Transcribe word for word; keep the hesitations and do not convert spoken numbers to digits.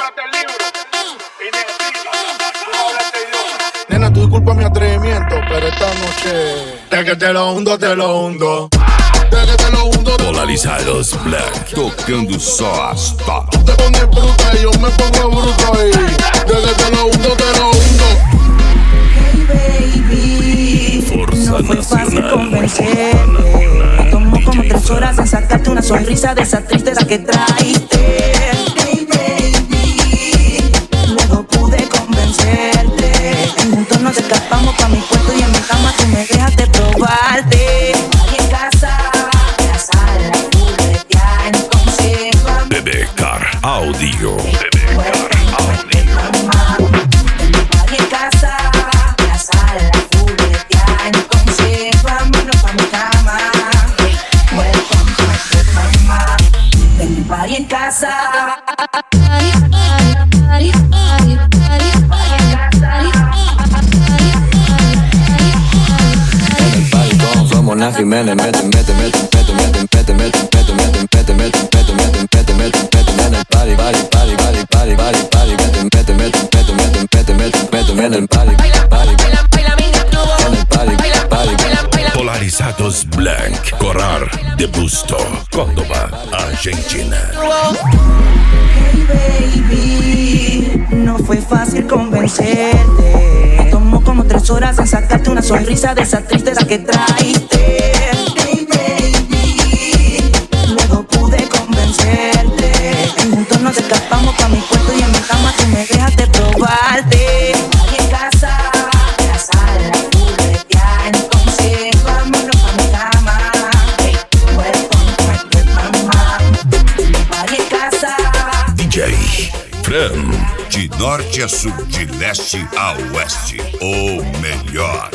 Nena, tu disculpa mi atrevimiento, pero esta noche de que te lo hundo, te lo hundo. De que te lo hundo. Polarizados Black, tocando só as top. Tú te pones bruta y yo me pongo bruto ahí. De que te lo hundo, te lo hundo. Hey baby, Forza no fue fácil Nacional. convencerte. Tomó como tres horas en sacarte una sonrisa de esa tristeza que traiste. Hey baby, luego pude convencerte. Y juntos nos escapamos pa' mi puerto y en mi cama tú me dejaste probarte. Aquí en casa, la sala juguetea, entonces vamos. Bebé Car Audio. Aquí en casa, la sala juguetea, entonces vámonos pa' mi cama. Welcome to my crib, mamá. Tengo un party en casa. Party en casa. En el party todos somos Nas Jiménez. Mete, mete, mete, mete, mete, mete, mete, mete, mete, mete, mete, mete, mete, mete, mete, en el party, party, party, party, party, party, party, mete, mete, mete, mete, mete, mete, mete, mete, en el party, party, en el party, party. Polarizados Black, Corar de Busto, Córdoba, Argentina. Hey baby, no fue fácil convencerte. Tomó como tres horas en sacarte una sonrisa de esa tristeza que traiste. Hey baby, luego pude convencerte. Y juntos nos escapamos pa' mi puerto y en mi cama tú me dejaste probarte. Aquí en casa, la sala juguetea, entonces vámonos pa' mi cama. Hey, welcome to my crib, mamá. Aquí en casa. D J Fran. De norte a sul, de leste a oeste, o melhor.